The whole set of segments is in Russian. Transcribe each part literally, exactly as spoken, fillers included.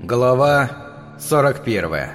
Глава сорок первая.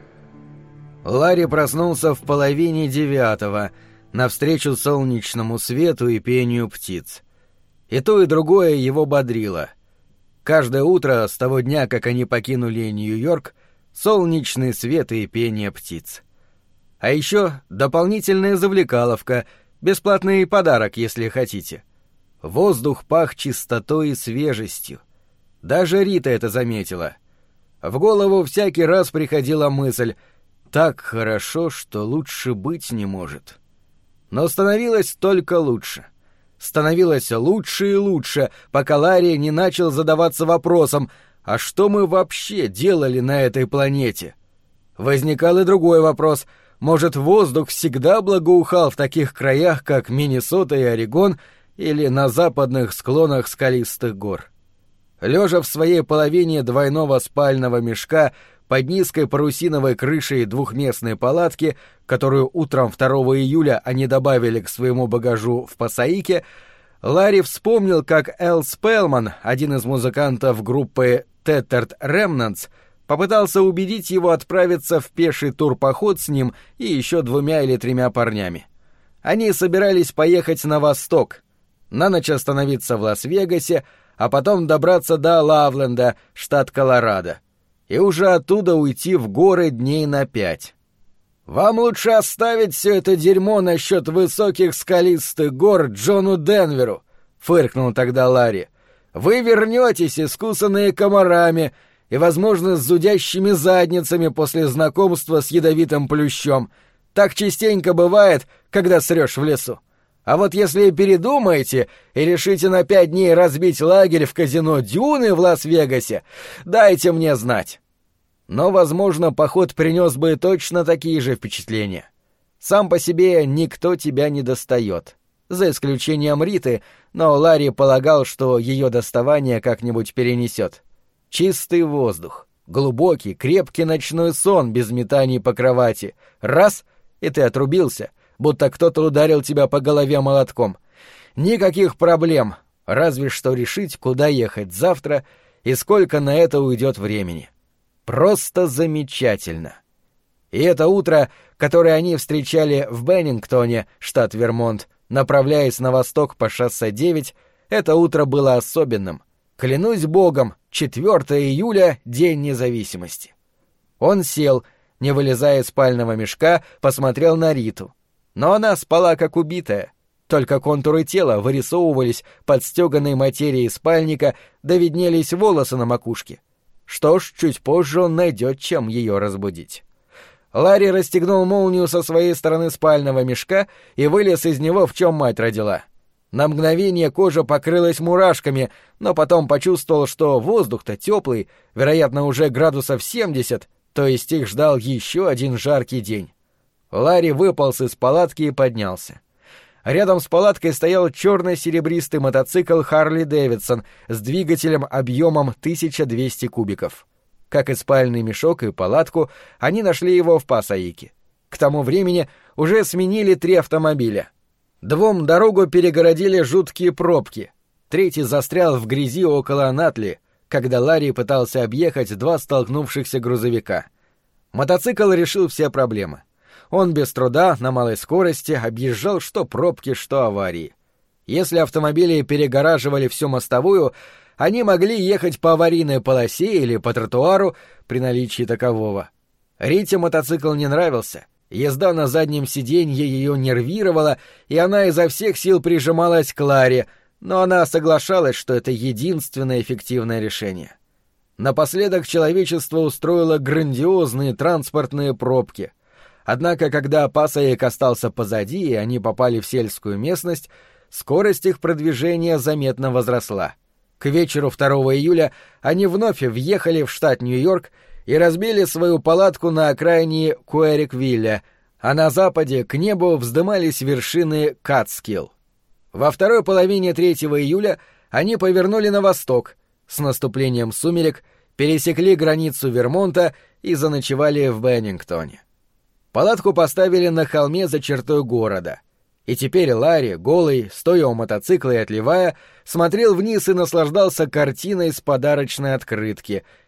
Ларри проснулся в половине девятого, навстречу солнечному свету и пению птиц. И то, и другое его бодрило. Каждое утро с того дня, как они покинули Нью-Йорк, солнечный свет и пение птиц. А еще дополнительная завлекаловка, бесплатный подарок, если хотите. Воздух пах чистотой и свежестью. Даже Рита это заметила. В голову всякий раз приходила мысль: так хорошо, что лучше быть не может. Но становилось только лучше. Становилось лучше и лучше, пока Ларри не начал задаваться вопросом: а что мы вообще делали на этой планете? Возникал и другой вопрос: может, воздух всегда благоухал в таких краях, как Миннесота и Орегон, или на западных склонах скалистых гор? Лежа в своей половине двойного спального мешка под низкой парусиновой крышей двухместной палатки, которую утром второго июля они добавили к своему багажу в Пасаике, Ларри вспомнил, как Эл Спелман, один из музыкантов группы Tattered Remnants, попытался убедить его отправиться в пеший турпоход с ним и еще двумя или тремя парнями. Они собирались поехать на восток, на ночь остановиться в Лас-Вегасе, а потом добраться до Лавленда, штат Колорадо, и уже оттуда уйти в горы дней на пять. «Вам лучше оставить все это дерьмо насчет высоких скалистых гор Джону Денверу», — фыркнул тогда Ларри. «Вы вернетесь, искусанные комарами и, возможно, с зудящими задницами после знакомства с ядовитым плющом. Так частенько бывает, когда срешь в лесу. А вот если передумаете и решите на пять дней разбить лагерь в казино «Дюны» в Лас-Вегасе, дайте мне знать». Но, возможно, поход принес бы точно такие же впечатления. Сам по себе никто тебя не достает, за исключением Риты, но Ларри полагал, что ее доставание как-нибудь перенесет. Чистый воздух, глубокий, крепкий ночной сон без метаний по кровати. Раз — и ты отрубился, будто кто-то ударил тебя по голове молотком. Никаких проблем, разве что решить, куда ехать завтра и сколько на это уйдет времени. Просто замечательно. И это утро, которое они встречали в Беннингтоне, штат Вермонт, направляясь на восток по шоссе девять, это утро было особенным. Клянусь богом, четвёртого июля, День независимости. Он сел, не вылезая из спального мешка, посмотрел на Риту. Но она спала как убитая. Только контуры тела вырисовывались под стёганой материей спальника, да виднелись волосы на макушке. Что ж, чуть позже он найдет, чем ее разбудить. Ларри расстегнул молнию со своей стороны спального мешка и вылез из него, в чем мать родила. На мгновение кожа покрылась мурашками, но потом почувствовал, что воздух-то теплый, вероятно, уже градусов семьдесят, то есть их ждал еще один жаркий день. Ларри выполз из палатки и поднялся. Рядом с палаткой стоял черно-серебристый мотоцикл Харли Дэвидсон с двигателем объемом тысяча двести кубиков. Как и спальный мешок и палатку, они нашли его в Пасаике. К тому времени уже сменили три автомобиля. Двум дорогу перегородили жуткие пробки. Третий застрял в грязи около Натли, когда Ларри пытался объехать два столкнувшихся грузовика. Мотоцикл решил все проблемы. Он без труда, на малой скорости, объезжал что пробки, что аварии. Если автомобили перегораживали всю мостовую, они могли ехать по аварийной полосе или по тротуару при наличии такового. Рите мотоцикл не нравился. Езда на заднем сиденье ее нервировала, и она изо всех сил прижималась к Ларри, но она соглашалась, что это единственное эффективное решение. Напоследок человечество устроило грандиозные транспортные пробки. Однако, когда Пасаик остался позади, и они попали в сельскую местность, скорость их продвижения заметно возросла. К вечеру второго июля они вновь въехали в штат Нью-Йорк и разбили свою палатку на окраине Куэриквилля, а на западе к небу вздымались вершины Катскилл. Во второй половине третьего июля они повернули на восток, с наступлением сумерек пересекли границу Вермонта и заночевали в Беннингтоне. Палатку поставили на холме за чертой города. И теперь Ларри, голый, стоя у мотоцикла и отливая, смотрел вниз и наслаждался картиной с подарочной открытки,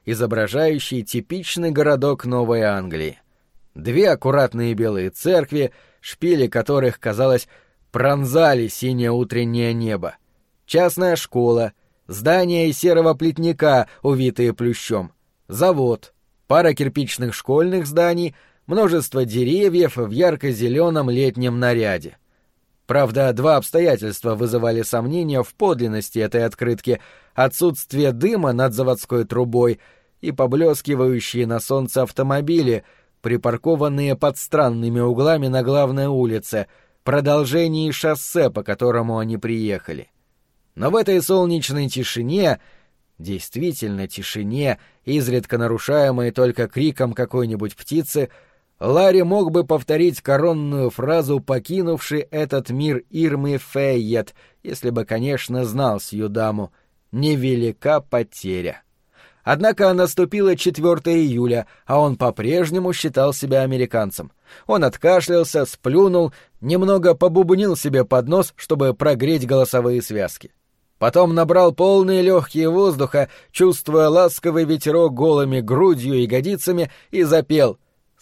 изображающий типичный городок Новой Англии. Две аккуратные белые церкви, шпили которых, казалось, пронзали синее утреннее небо. Частная школа, здания из серого плетника, увитые плющом, завод, пара кирпичных школьных зданий, множество деревьев в ярко-зеленом летнем наряде. Правда, два обстоятельства вызывали сомнения в подлинности этой открытки: отсутствие дыма над заводской трубой и поблескивающие на солнце автомобили, припаркованные под странными углами на главной улице, продолжении шоссе, по которому они приехали. Но в этой солнечной тишине, действительно тишине, изредка нарушаемой только криком какой-нибудь птицы, Ларри мог бы повторить коронную фразу покинувшей этот мир Ирмы Фейет, если бы, конечно, знал сию даму: «Невелика потеря». Однако наступило четвёртого июля, а он по-прежнему считал себя американцем. Он откашлялся, сплюнул, немного побубнил себе под нос, чтобы прогреть голосовые связки. Потом набрал полные легкие воздуха, чувствуя ласковый ветерок голыми грудью и ягодицами, и запел: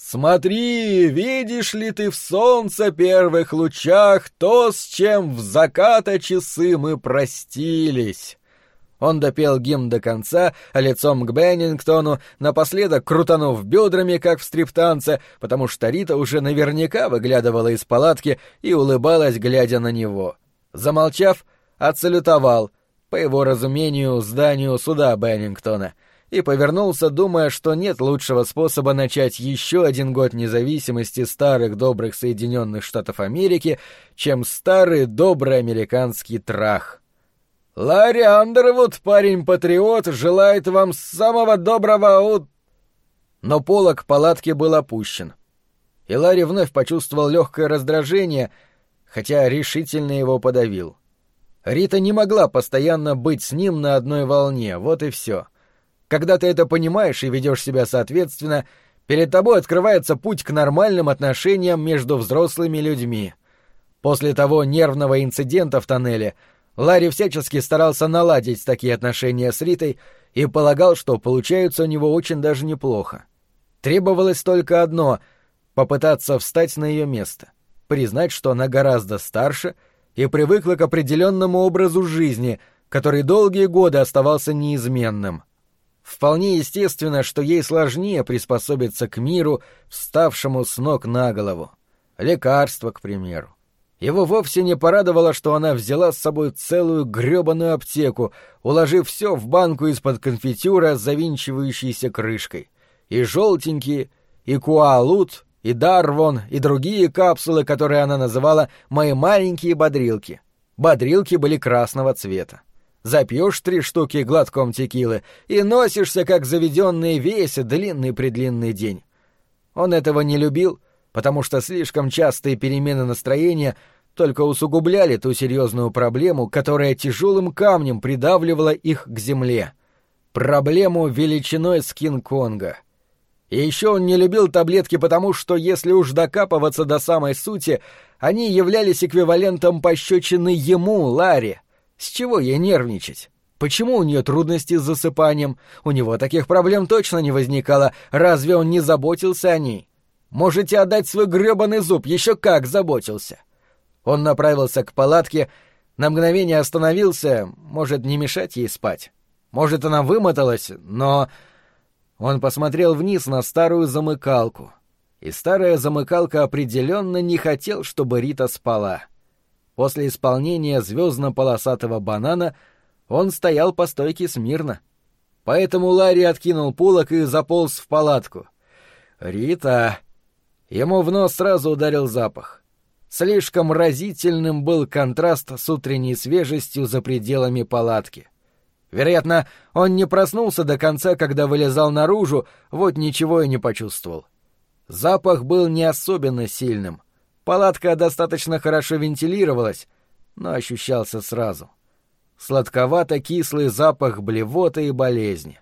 «Смотри, видишь ли ты в солнце первых лучах то, с чем в заката часы мы простились». Он допел гимн до конца, лицом к Беннингтону, напоследок крутанув бедрами, как в стриптанце, потому что Рита уже наверняка выглядывала из палатки и улыбалась, глядя на него. Замолчав, отсалютовал, по его разумению, зданию суда Беннингтона, и повернулся, думая, что нет лучшего способа начать еще один год независимости старых добрых Соединенных Штатов Америки, чем старый добрый американский трах. «Ларри Андервуд, парень-патриот, желает вам самого доброго ут...» Но полог палатки был опущен, и Ларри вновь почувствовал легкое раздражение, хотя решительно его подавил. Рита не могла постоянно быть с ним на одной волне, вот и все. Когда ты это понимаешь и ведешь себя соответственно, перед тобой открывается путь к нормальным отношениям между взрослыми людьми. После того нервного инцидента в тоннеле Ларри всячески старался наладить такие отношения с Ритой и полагал, что получаются у него очень даже неплохо. Требовалось только одно — попытаться встать на ее место, признать, что она гораздо старше и привыкла к определенному образу жизни, который долгие годы оставался неизменным. Вполне естественно, что ей сложнее приспособиться к миру, вставшему с ног на голову. Лекарства, к примеру. Его вовсе не порадовало, что она взяла с собой целую грёбаную аптеку, уложив все в банку из-под конфитюра с завинчивающейся крышкой. И желтенькие, и куалут, и дарвон, и другие капсулы, которые она называла «мои маленькие бодрилки». Бодрилки были красного цвета. Запьешь три штуки глотком текилы и носишься, как заведенный весь длинный-предлинный день. Он этого не любил, потому что слишком частые перемены настроения только усугубляли ту серьезную проблему, которая тяжелым камнем придавливала их к земле. Проблему величиной с Кинг-Конга. И еще он не любил таблетки потому, что если уж докапываться до самой сути, они являлись эквивалентом пощечины ему, Ларри. С чего ей нервничать? Почему у нее трудности с засыпанием? У него таких проблем точно не возникало. Разве он не заботился о ней? Можете отдать свой грёбаный зуб, еще как заботился. Он направился к палатке, на мгновение остановился, может, не мешать ей спать. Может, она вымоталась, но... Он посмотрел вниз на старую замыкалку, и старая замыкалка определенно не хотел, чтобы Рита спала. После исполнения звездно-полосатого банана он стоял по стойке смирно. Поэтому Ларри откинул полог и заполз в палатку. «Рита!» Ему в нос сразу ударил запах. Слишком разительным был контраст с утренней свежестью за пределами палатки. Вероятно, он не проснулся до конца, когда вылезал наружу, вот ничего и не почувствовал. Запах был не особенно сильным. Палатка достаточно хорошо вентилировалась, но ощущался сразу. Сладковато-кислый запах блевоты и болезни.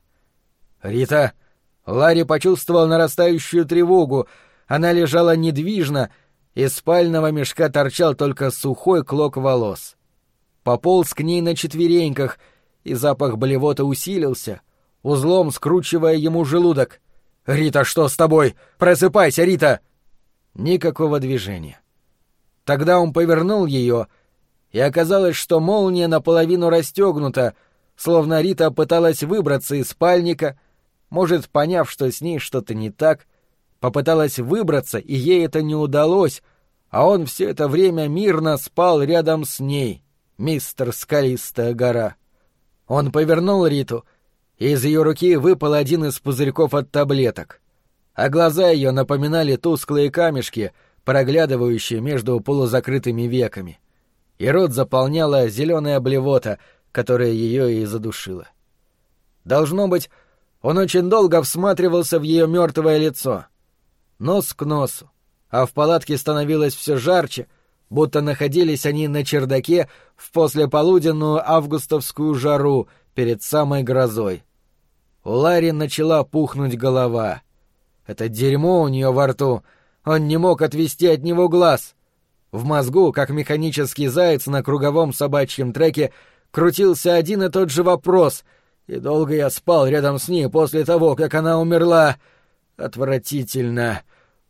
«Рита!» Ларри почувствовал нарастающую тревогу. Она лежала недвижно, из спального мешка торчал только сухой клок волос. Пополз к ней на четвереньках, и запах блевоты усилился, узлом скручивая ему желудок. «Рита, что с тобой? Просыпайся, Рита!» Никакого движения. Тогда он повернул ее, и оказалось, что молния наполовину расстегнута, словно Рита пыталась выбраться из спальника, может, поняв, что с ней что-то не так, попыталась выбраться, и ей это не удалось, а он все это время мирно спал рядом с ней, мистер Скалистая гора. Он повернул Риту, и из ее руки выпал один из пузырьков от таблеток, а глаза ее напоминали тусклые камешки, проглядывающие между полузакрытыми веками, и рот заполняла зеленая блевота, которая ее и задушила. Должно быть, он очень долго всматривался в ее мертвое лицо, нос к носу, а в палатке становилось все жарче, будто находились они на чердаке в послеполуденную августовскую жару перед самой грозой. У Ларри начала пухнуть голова. Это дерьмо у нее во рту, он не мог отвести от него глаз. В мозгу, как механический заяц на круговом собачьем треке, крутился один и тот же вопрос, и долго я спал рядом с ней после того, как она умерла. Отвратительно!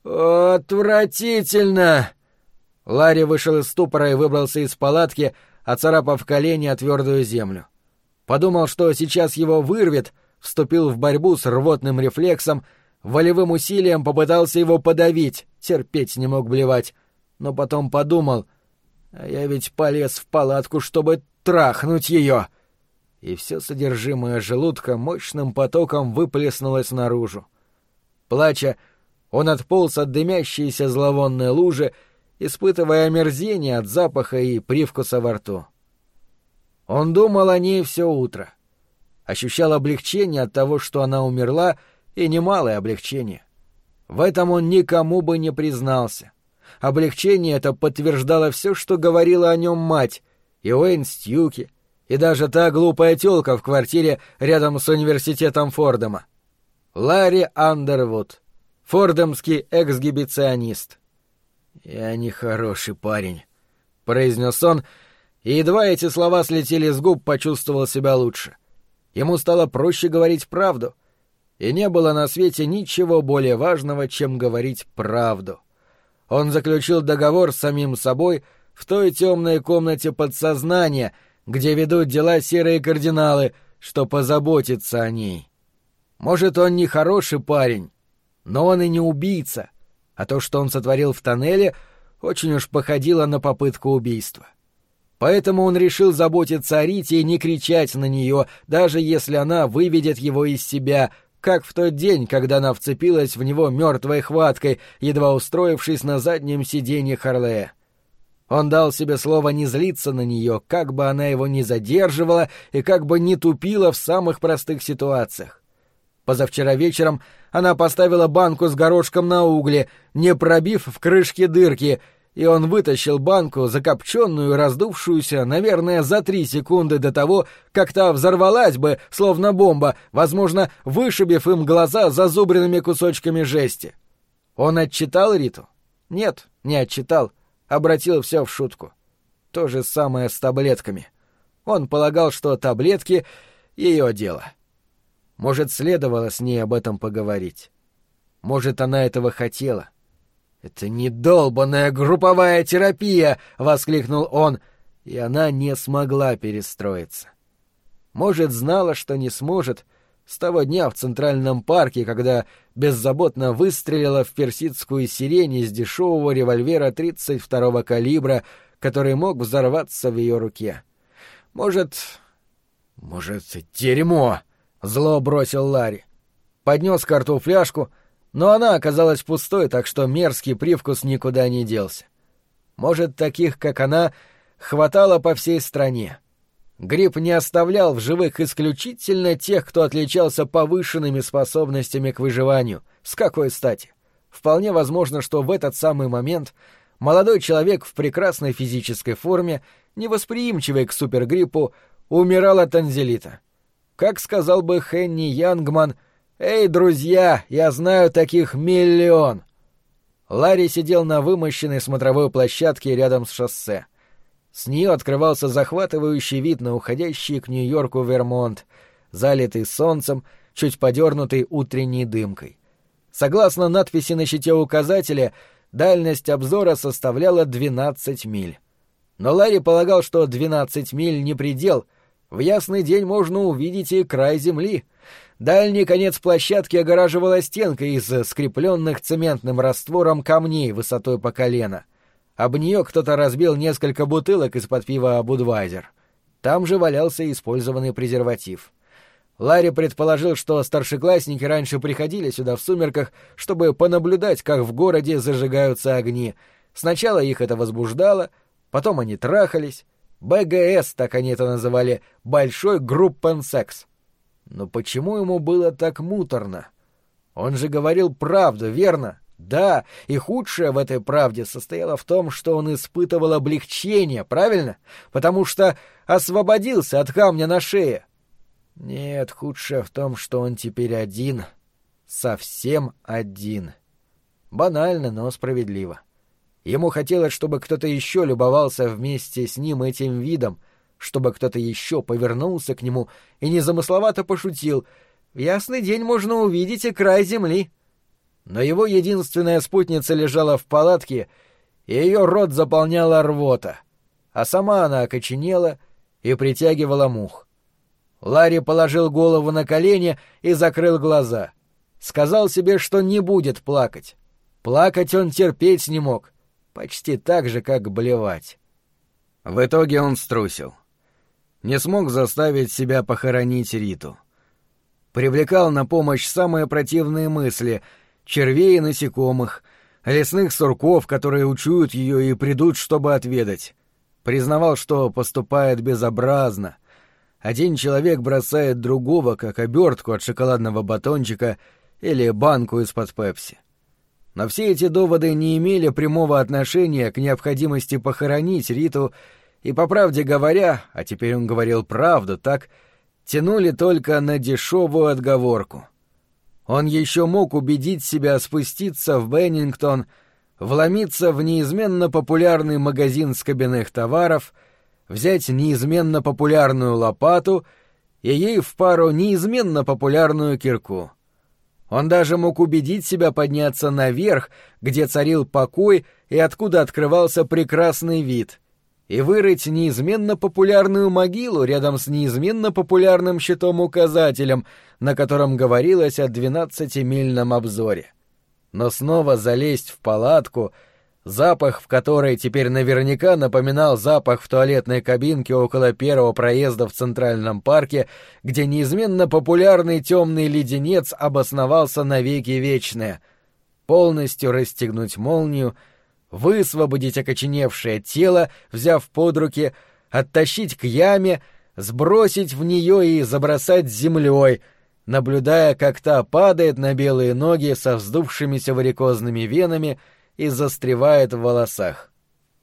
Отвратительно! Ларри вышел из ступора и выбрался из палатки, оцарапав колени о твердую землю. Подумал, что сейчас его вырвет, вступил в борьбу с рвотным рефлексом, волевым усилием попытался его подавить, терпеть не мог блевать, но потом подумал, а я ведь полез в палатку, чтобы трахнуть ее. И все содержимое желудка мощным потоком выплеснулось наружу. Плача, он отполз от дымящейся зловонной лужи, испытывая омерзение от запаха и привкуса во рту. Он думал о ней все утро. Ощущал облегчение от того, что она умерла, и немалое облегчение. В этом он никому бы не признался. Облегчение это подтверждало все, что говорила о нем мать, и Уэйн Стьюки, и даже та глупая тёлка в квартире рядом с университетом Фордема. Ларри Андервуд, фордемский эксгибиционист. «Я не хороший парень», — произнес он, и едва эти слова слетели с губ, почувствовал себя лучше. Ему стало проще говорить правду, и не было на свете ничего более важного, чем говорить правду. Он заключил договор с самим собой в той темной комнате подсознания, где ведут дела серые кардиналы, что позаботиться о ней. Может, он не хороший парень, но он и не убийца, а то, что он сотворил в тоннеле, очень уж походило на попытку убийства. Поэтому он решил заботиться о Рите и не кричать на нее, даже если она выведет его из себя, как в тот день, когда она вцепилась в него мертвой хваткой, едва устроившись на заднем сиденье Харлея. Он дал себе слово не злиться на нее, как бы она его ни задерживала и как бы ни тупила в самых простых ситуациях. Позавчера вечером она поставила банку с горошком на угле, не пробив в крышке дырки, и он вытащил банку, закопченную и раздувшуюся, наверное, за три секунды до того, как та взорвалась бы, словно бомба, возможно, вышибив им глаза зазубренными кусочками жести. Он отчитал Риту? Нет, не отчитал, обратил все в шутку. То же самое с таблетками. Он полагал, что таблетки — ее дело. Может, следовало с ней об этом поговорить. Может, она этого хотела. «Это не долбаная групповая терапия!» — воскликнул он, и она не смогла перестроиться. Может, знала, что не сможет, с того дня в Центральном парке, когда беззаботно выстрелила в персидскую сирень из дешевого револьвера тридцать второго калибра, который мог взорваться в ее руке. Может... Может, дерьмо! — зло бросил Ларри. Поднес к рту фляжку, но она оказалась пустой, так что мерзкий привкус никуда не делся. Может, таких, как она, хватало по всей стране. Грипп не оставлял в живых исключительно тех, кто отличался повышенными способностями к выживанию. С какой стати? Вполне возможно, что в этот самый момент молодой человек в прекрасной физической форме, невосприимчивый к супергриппу, умирал от танзелита. Как сказал бы Хенни Янгман: «Эй, друзья, я знаю таких миллион!» Ларри сидел на вымощенной смотровой площадке рядом с шоссе. С нее открывался захватывающий вид на уходящий к Нью-Йорку Вермонт, залитый солнцем чуть подернутый утренней дымкой. Согласно надписи на щите указателя, дальность обзора составляла двенадцать миль. Но Ларри полагал, что двенадцать миль не предел, в ясный день можно увидеть и край земли. Дальний конец площадки огораживала стенка из скрепленных цементным раствором камней высотой по колено. Об нее кто-то разбил несколько бутылок из-под пива «Будвайзер». Там же валялся использованный презерватив. Ларри предположил, что старшеклассники раньше приходили сюда в сумерках, чтобы понаблюдать, как в городе зажигаются огни. Сначала их это возбуждало, потом они трахались. Бэ Гэ Эс, так они это называли, большой группенсекс. Но почему ему было так муторно? Он же говорил правду, верно? Да, и худшее в этой правде состояло в том, что он испытывал облегчение, правильно? Потому что освободился от камня на шее. Нет, худшее в том, что он теперь один. Совсем один. Банально, но справедливо. Ему хотелось, чтобы кто-то еще любовался вместе с ним этим видом, чтобы кто-то еще повернулся к нему и незамысловато пошутил: «В ясный день можно увидеть и край земли». Но его единственная спутница лежала в палатке, и ее рот заполняла рвота, а сама она окоченела и притягивала мух. Ларри положил голову на колени и закрыл глаза. Сказал себе, что не будет плакать. Плакать он терпеть не мог, почти так же, как блевать. В итоге он струсил. Не смог заставить себя похоронить Риту. Привлекал на помощь самые противные мысли — червей и насекомых, лесных сурков, которые учуют ее и придут, чтобы отведать. Признавал, что поступает безобразно. Один человек бросает другого, как обертку от шоколадного батончика или банку из-под пепси. Но все эти доводы не имели прямого отношения к необходимости похоронить Риту и, по правде говоря, а теперь он говорил правду, так, тянули только на дешевую отговорку. Он еще мог убедить себя спуститься в Беннингтон, вломиться в неизменно популярный магазин скобяных товаров, взять неизменно популярную лопату и ей в пару неизменно популярную кирку. Он даже мог убедить себя подняться наверх, где царил покой и откуда открывался прекрасный вид, и вырыть неизменно популярную могилу рядом с неизменно популярным щитом-указателем, на котором говорилось о двенадцатимильном обзоре. Но снова залезть в палатку, запах в которой теперь наверняка напоминал запах в туалетной кабинке около первого проезда в Центральном парке, где неизменно популярный темный леденец обосновался навеки вечные, полностью расстегнуть молнию, высвободить окоченевшее тело, взяв под руки, оттащить к яме, сбросить в нее и забросать землей, наблюдая, как та падает на белые ноги со вздувшимися варикозными венами и застревает в волосах.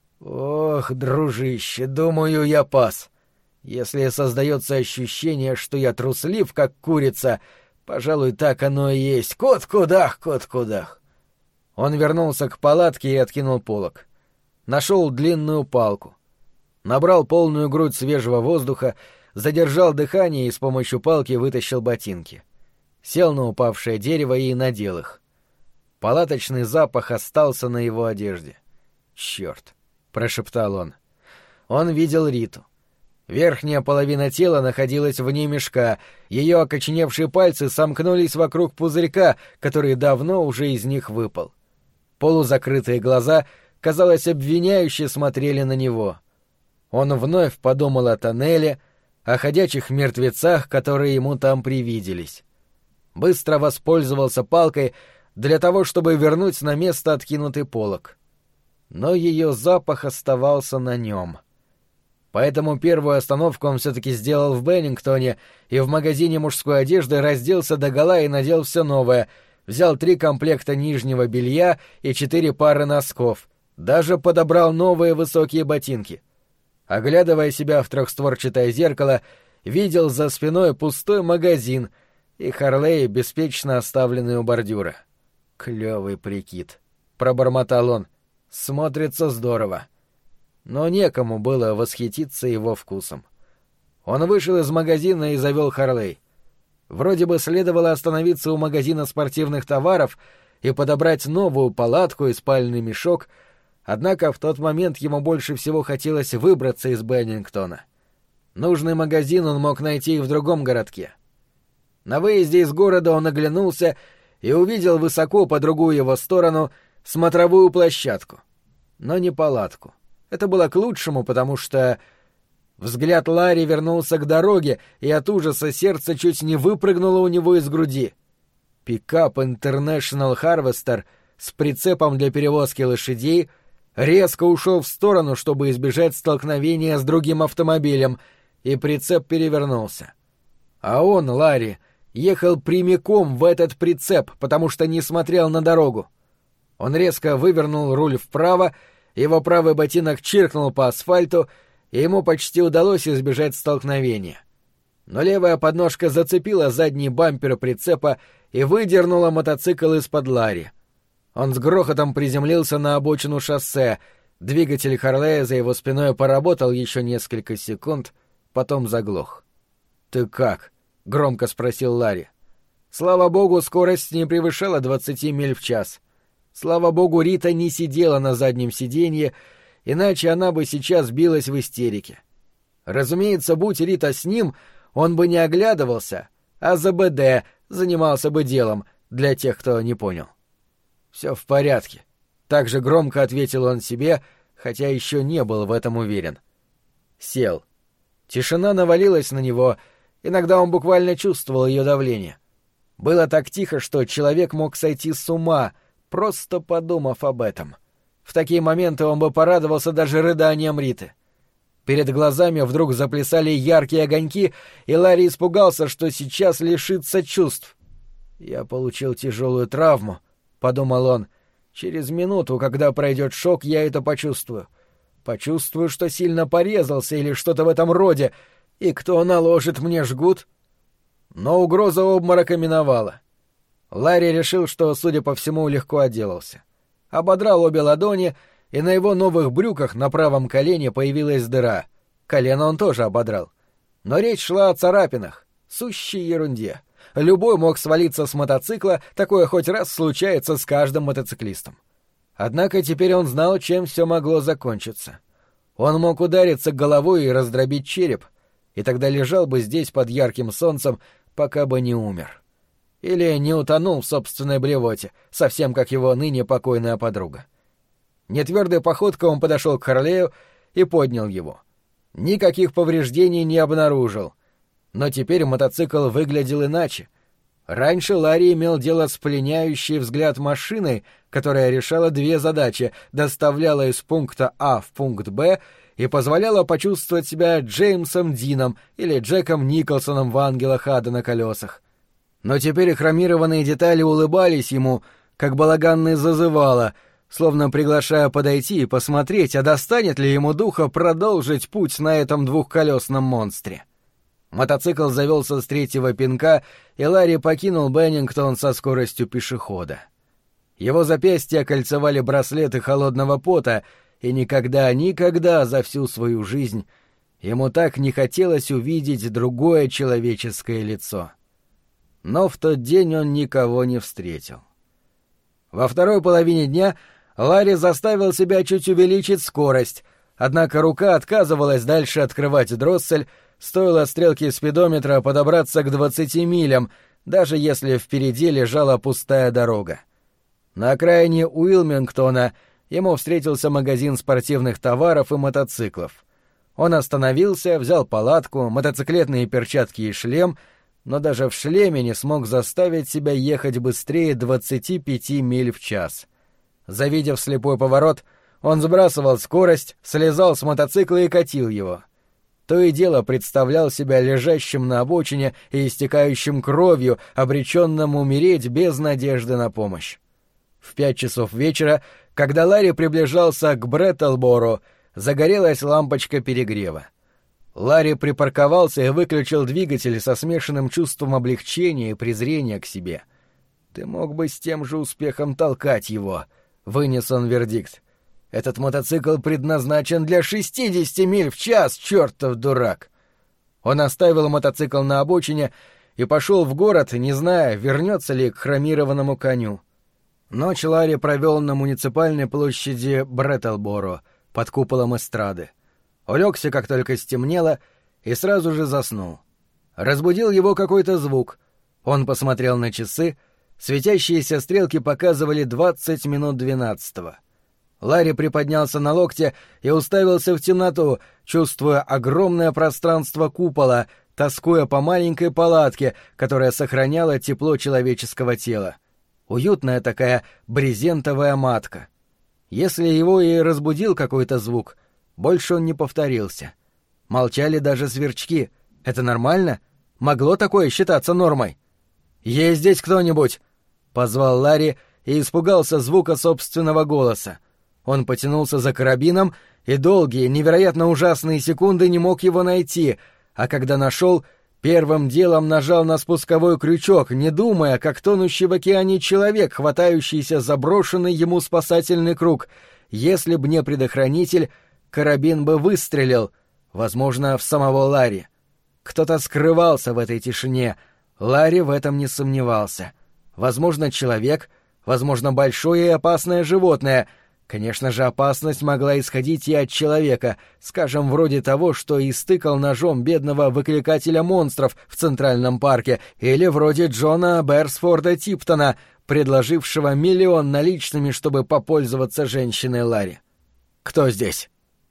Ох, дружище, думаю, я пас. Если создается ощущение, что я труслив, как курица, пожалуй, так оно и есть. Кот-кудах, кот-кудах. Он вернулся к палатке и откинул полог. Нашел длинную палку. Набрал полную грудь свежего воздуха, задержал дыхание и с помощью палки вытащил ботинки. Сел на упавшее дерево и надел их. Палаточный запах остался на его одежде. «Чёрт!» — прошептал он. Он видел Риту. Верхняя половина тела находилась вне мешка, ее окоченевшие пальцы сомкнулись вокруг пузырька, который давно уже из них выпал. Полузакрытые глаза, казалось, обвиняюще смотрели на него. Он вновь подумал о тоннеле, о ходячих мертвецах, которые ему там привиделись. Быстро воспользовался палкой для того, чтобы вернуть на место откинутый полог. Но ее запах оставался на нем. Поэтому первую остановку он все-таки сделал в Беннингтоне и в магазине мужской одежды разделся догола и надел все новое, взял три комплекта нижнего белья и четыре пары носков, даже подобрал новые высокие ботинки. Оглядывая себя в трехстворчатое зеркало, видел за спиной пустой магазин и Харлей, беспечно оставленный у бордюра. «Клёвый прикид», — пробормотал он, — «смотрится здорово». Но некому было восхититься его вкусом. Он вышел из магазина и завел Харлей. Вроде бы следовало остановиться у магазина спортивных товаров и подобрать новую палатку и спальный мешок, однако в тот момент ему больше всего хотелось выбраться из Беннингтона. Нужный магазин он мог найти и в другом городке. На выезде из города он оглянулся и увидел высоко по другую его сторону смотровую площадку. Но не палатку. Это было к лучшему, потому что... Взгляд Ларри вернулся к дороге, и от ужаса сердце чуть не выпрыгнуло у него из груди. Пикап International Harvester с прицепом для перевозки лошадей резко ушел в сторону, чтобы избежать столкновения с другим автомобилем, и прицеп перевернулся. А он, Ларри, ехал прямиком в этот прицеп, потому что не смотрел на дорогу. Он резко вывернул руль вправо, его правый ботинок чиркнул по асфальту, и ему почти удалось избежать столкновения. Но левая подножка зацепила задний бампер прицепа и выдернула мотоцикл из-под Ларри. Он с грохотом приземлился на обочину шоссе, двигатель Харлея за его спиной поработал еще несколько секунд, потом заглох. «Ты как?» — громко спросил Ларри. Слава богу, скорость не превышала двадцати миль в час. Слава богу, Рита не сидела на заднем сиденье, иначе она бы сейчас билась в истерике. Разумеется, будь Рита с ним, он бы не оглядывался, а за БД занимался бы делом, для тех, кто не понял. «Все в порядке», — так же громко ответил он себе, хотя еще не был в этом уверен. Сел. Тишина навалилась на него, иногда он буквально чувствовал ее давление. Было так тихо, что человек мог сойти с ума, просто подумав об этом. В такие моменты он бы порадовался даже рыданиям Риты. Перед глазами вдруг заплясали яркие огоньки, и Ларри испугался, что сейчас лишится чувств. «Я получил тяжелую травму», — подумал он. «Через минуту, когда пройдет шок, я это почувствую. Почувствую, что сильно порезался или что-то в этом роде, и кто наложит мне жгут?» Но угроза обморока миновала. Ларри решил, что, судя по всему, легко отделался. Ободрал обе ладони, и на его новых брюках на правом колене появилась дыра. Колено он тоже ободрал. Но речь шла о царапинах, сущей ерунде. Любой мог свалиться с мотоцикла, такое хоть раз случается с каждым мотоциклистом. Однако теперь он знал, чем все могло закончиться. Он мог удариться головой и раздробить череп, и тогда лежал бы здесь под ярким солнцем, пока бы не умер. Или не утонул в собственной блевоте, совсем как его ныне покойная подруга. Нетвердой походкой он подошел к Харлею и поднял его. Никаких повреждений не обнаружил. Но теперь мотоцикл выглядел иначе. Раньше Ларри имел дело с пленяющей взгляд машиной, которая решала две задачи — доставляла из пункта А в пункт Б и позволяла почувствовать себя Джеймсом Дином или Джеком Николсоном в «Ангелах ада» на колесах. Но теперь хромированные детали улыбались ему, как балаганные зазывало, словно приглашая подойти и посмотреть, а достанет ли ему духа продолжить путь на этом двухколесном монстре. Мотоцикл завелся с третьего пинка, и Ларри покинул Беннингтон со скоростью пешехода. Его запястья кольцевали браслеты холодного пота, и никогда, никогда за всю свою жизнь ему так не хотелось увидеть другое человеческое лицо. Но в тот день он никого не встретил. Во второй половине дня Ларри заставил себя чуть увеличить скорость, однако рука отказывалась дальше открывать дроссель, стоило стрелке спидометра подобраться к двадцати милям, даже если впереди лежала пустая дорога. На окраине Уилмингтона ему встретился магазин спортивных товаров и мотоциклов. Он остановился, взял палатку, мотоциклетные перчатки и шлем, но даже в шлеме не смог заставить себя ехать быстрее двадцати пяти миль в час. Завидев слепой поворот, он сбрасывал скорость, слезал с мотоцикла и катил его. То и дело представлял себя лежащим на обочине и истекающим кровью, обреченным умереть без надежды на помощь. В пять часов вечера, когда Ларри приближался к Бреттлборо, загорелась лампочка перегрева. Ларри припарковался и выключил двигатель со смешанным чувством облегчения и презрения к себе. «Ты мог бы с тем же успехом толкать его», — вынес он вердикт. «Этот мотоцикл предназначен для шестидесяти миль в час, чертов дурак!» Он оставил мотоцикл на обочине и пошел в город, не зная, вернется ли к хромированному коню. Ночь Ларри провел на муниципальной площади Бреттлборо под куполом эстрады. Улегся, как только стемнело, и сразу же заснул. Разбудил его какой-то звук. Он посмотрел на часы. Светящиеся стрелки показывали двадцать минут двенадцатого. Ларри приподнялся на локте и уставился в темноту, чувствуя огромное пространство купола, тоскуя по маленькой палатке, которая сохраняла тепло человеческого тела. Уютная такая брезентовая матка. Если его и разбудил какой-то звук, больше он не повторился. Молчали даже сверчки. Это нормально? Могло такое считаться нормой? «Есть здесь кто-нибудь?» — позвал Ларри и испугался звука собственного голоса. Он потянулся за карабином и долгие, невероятно ужасные секунды не мог его найти, а когда нашел, первым делом нажал на спусковой крючок, не думая, как тонущий в океане человек, хватающийся за брошенный ему спасательный круг. Если б не предохранитель, карабин бы выстрелил, возможно, в самого Ларри. Кто-то скрывался в этой тишине. Ларри в этом не сомневался. Возможно, человек, возможно, большое и опасное животное. Конечно же, опасность могла исходить и от человека, скажем, вроде того, что истыкал ножом бедного выкликателя монстров в Центральном парке, или вроде Джона Берсфорда Типтона, предложившего миллион наличными, чтобы попользоваться женщиной Ларри. Кто здесь?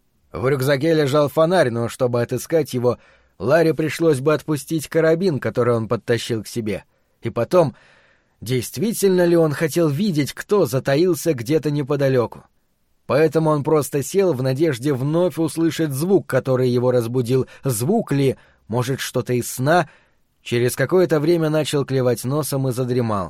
В рюкзаке лежал фонарь, но чтобы отыскать его, Ларри пришлось бы отпустить карабин, который он подтащил к себе. И потом, действительно ли он хотел видеть, кто затаился где-то неподалеку? Поэтому он просто сел в надежде вновь услышать звук, который его разбудил. Звук ли? Может, что-то из сна? Через какое-то время начал клевать носом и задремал.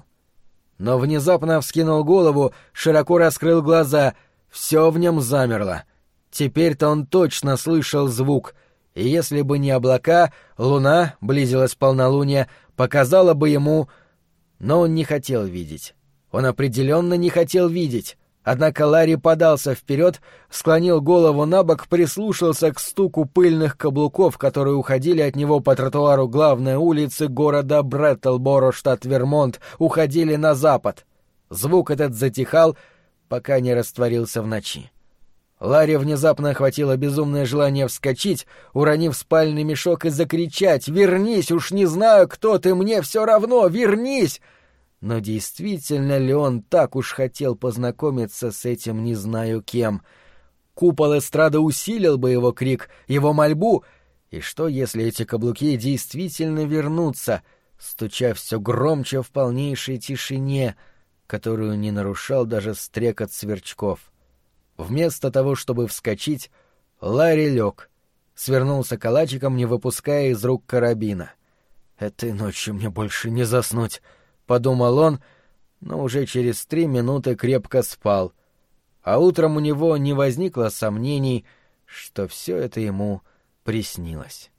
Но внезапно вскинул голову, широко раскрыл глаза. Все в нем замерло. Теперь-то он точно слышал звук. И если бы не облака, луна, близилась полнолуние, показала бы ему... Но он не хотел видеть. Он определенно не хотел видеть. Однако Ларри подался вперед, склонил голову набок, прислушался к стуку пыльных каблуков, которые уходили от него по тротуару главной улицы города Бреттлборо, штат Вермонт, уходили на запад. Звук этот затихал, пока не растворился в ночи. Ларри внезапно охватило безумное желание вскочить, уронив спальный мешок и закричать: «Вернись! Уж не знаю, кто ты, мне все равно! Вернись!» Но действительно ли он так уж хотел познакомиться с этим не знаю кем? Купол эстрады усилил бы его крик, его мольбу. И что, если эти каблуки действительно вернутся, стуча все громче в полнейшей тишине, которую не нарушал даже стрекот сверчков? Вместо того, чтобы вскочить, Ларри лег, свернулся калачиком, не выпуская из рук карабина. «Этой ночью мне больше не заснуть», — подумал он, но уже через три минуты крепко спал, а утром у него не возникло сомнений, что все это ему приснилось.